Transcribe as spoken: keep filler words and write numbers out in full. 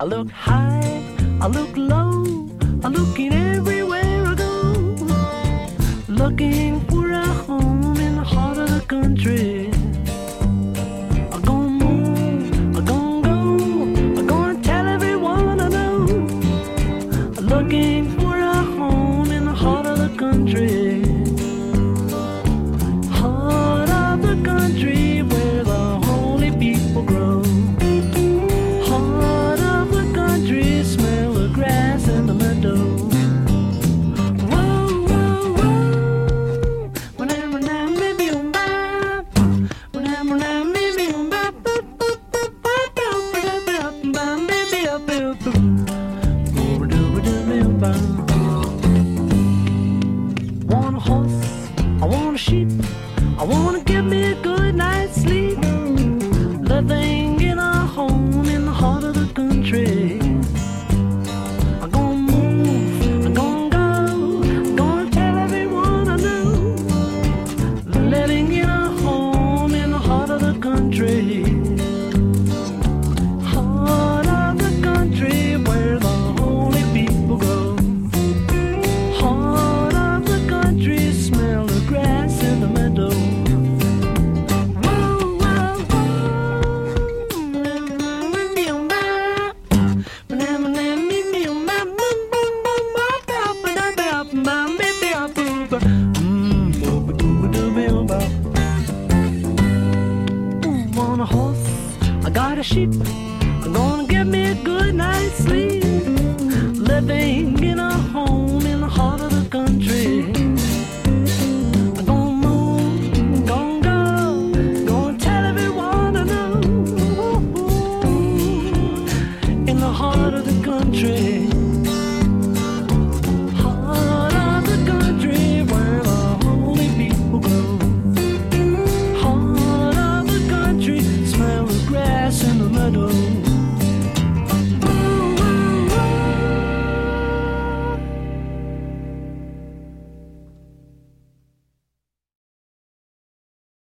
I look high, I look low, I'm looking everywhere I go, looking for a home in the heart of the country. I'm gonna move, I'm gonna go, I'm gonna tell everyone I know, I'm looking for a home in the heart of the country. Heart of the country where the holy people grow. Heart of the country, smell the grass and the meadow. Whoa, whoa, whoa. Whenever now, maybe I'm back. Whenever now, maybe I'm back. Maybe I'll be up. Want a horse, I want a sheep, I want to give me a good night's sleep, living in a home in the heart of the country. I'm gonna move, I'm gonna go, I'm gonna tell everyone I know, living in a home in the heart of the country. Heart of the country where the holy people go. Heart of the country, smell the grass in the meadow. Want a horse, I got a sheep, I'm gonna get me a good night's sleep, living in a home in the heart of the country. I'm gonna move, I'm gonna go, gonna tell everyone I know, in the heart of the country.